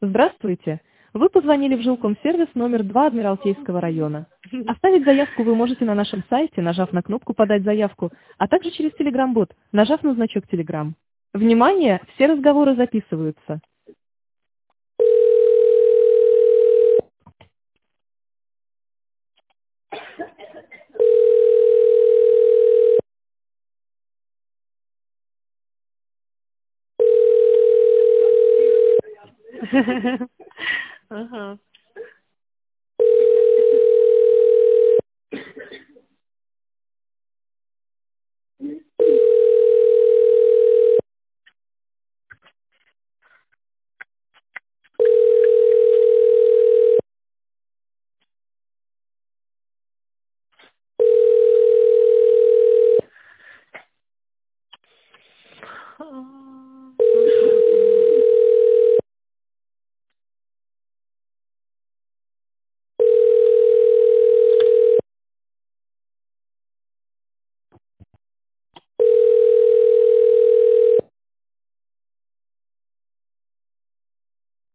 Здравствуйте. Вы позвонили в жилкомсервис номер 2 Адмиралтейского района. Оставить заявку вы можете на нашем сайте, нажав на кнопку «Подать заявку», а также через Telegram-бот, нажав на значок Telegram. Внимание, все разговоры записываются. Ага.